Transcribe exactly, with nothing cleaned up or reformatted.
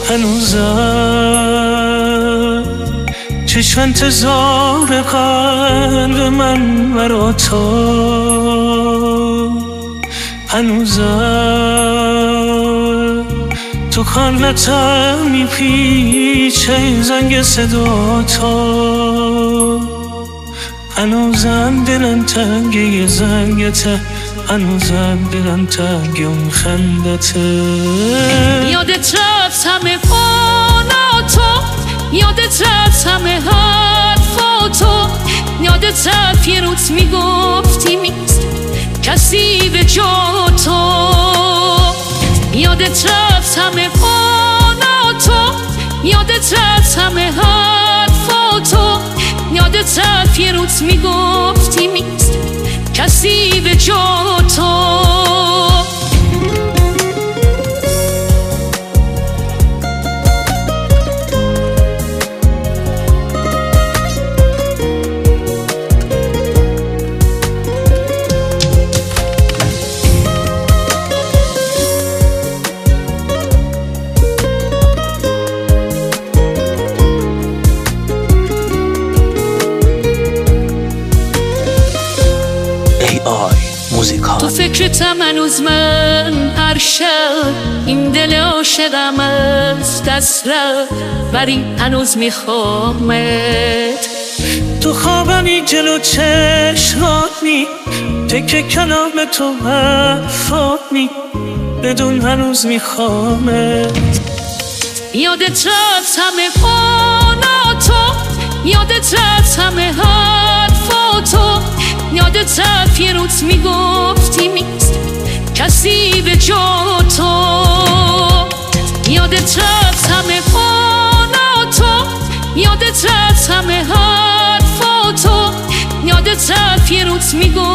هنوزم چشم انتظار قلب من برا تو، هنوزم تو کانتم میپیچه زنگ صدا تو، هنوزم دلم تنگه زنگته، هنوزم دلم تنگه اون خندته. یادت رفت همه پاناتو، یادت رفت همه حرفاتو، یادت رفت یه روز میگفتی نیست کسی به جا تو، یادت رفت همه پاناتو، یادت رفت همه حرفاتو، یادت رفت یه روز میگفتی نیست کسی به جا تو. تو فکرتم هنوز من هر شب، این دل عاشقم از دست رفت ولی هنوز میخوامت. تو خوابمی جلو چشمات می تکه کلام تو حرفات می بدون هنوز میخوامت. یادت رفت همه پاناتو، یادت رفت همه حرفاتو، یادت رفت یه روز میگفتی نیست کسی به جا تو، یادت رفت همه پاناتو، یادت رفت همه حرفاتو، یادت رفت یه روز میگفتی